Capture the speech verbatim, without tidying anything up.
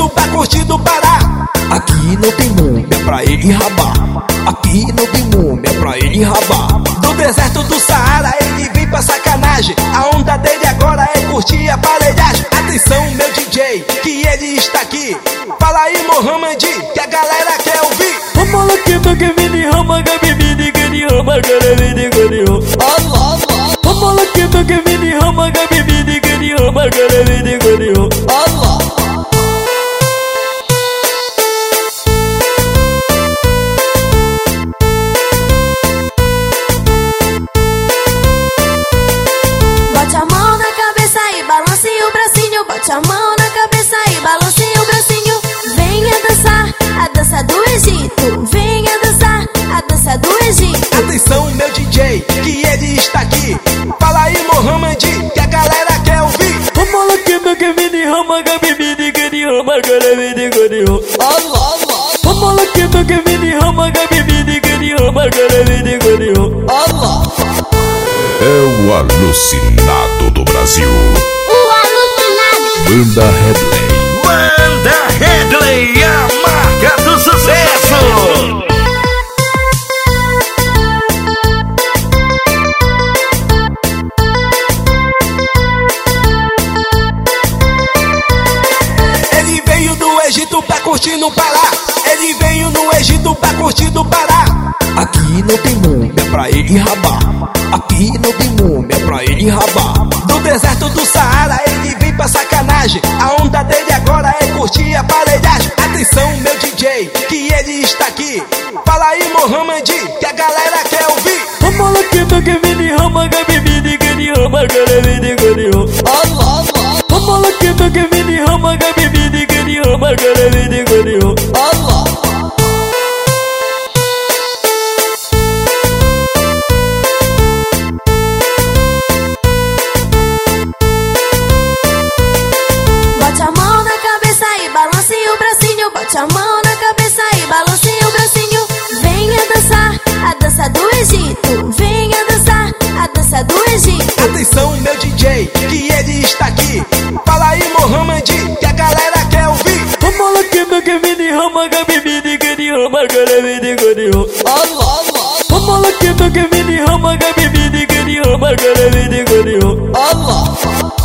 Egito pra curtir do Pará. Aqui não tem múmia pra ele rabar. Aqui não tem múmia pra ele rabar. Do deserto do Saara ele vem pra sacanagem. A onda dele agora é curtir a aparelhagem. Atenção meu D J, que ele está aqui. Fala aí Mohamed, que a galera quer ouvir. Vamos lá que toque mini rama, gabi mini gani rama, cara mini gani Allah Allah. Vamos lá que toque mini rama, gabi mini gani rama, cara mini gani Allah. Bote a mão na cabeça e balance o bracinho. Bote a mão na cabeça e balance o bracinho. Venha dançar a dança do Egito. Venha dançar a dança do Egito. Atenção meu D J, que ele está aqui. Fala aí Mohamed, que a galera quer ouvir. Vamos lá que toque mini rama, gabi mini gani rama, cara mini gani Allah Allah. Vamos lá que toque mini rama, gabi mini gani rama, cara mini gani Allah. É o alucinado do Brasil. O alucinado. Banda Headley. Banda Headley, a marca do sucesso. Ele veio do Egito pra curtir no Pará. Ele veio no Egito pra curtir do Pará. Aqui não tem múmia pra ele rabar. Aqui não tem múmia pra ele rabar. Do deserto do Saara ele vem pra sacanagem. A onda dele agora é curtir a aparelhagem. Atenção meu D J, que ele está aqui. Fala aí Mohamed, que a galera quer ouvir. Vamos lá que toque mini rama, gabi mini gani rama, cara mini gani Allah Allah. Vamos lá que toque mini rama, gabi mini gani rama, cara mini gani Allah. Bote a mão na cabeça e balance o bracinho. Bote a mão na cabeça e balance o bracinho. Venha dançar a dança do Egito. Venha dançar a dança do Egito. Atenção meu D J, que ele está aqui. Fala aí Mohamed, que a galera quer ouvir. Vamos lá que toque mini rama, gabi mini gani rama, cara mini gani Allah Allah. Vamos lá que toque mini rama, gabi mini gani rama, cara mini gani Allah.